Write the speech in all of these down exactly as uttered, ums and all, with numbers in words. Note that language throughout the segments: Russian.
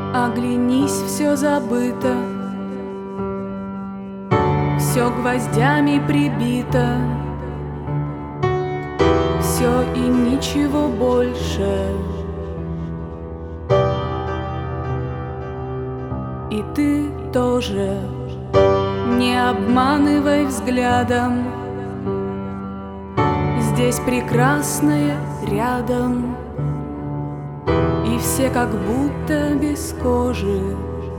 Оглянись, все забыто, все гвоздями прибито, все и ничего больше. И ты тоже не обманывай взглядом, здесь прекрасное рядом, и все как будто без кожи.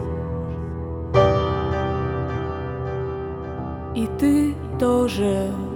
И ты тоже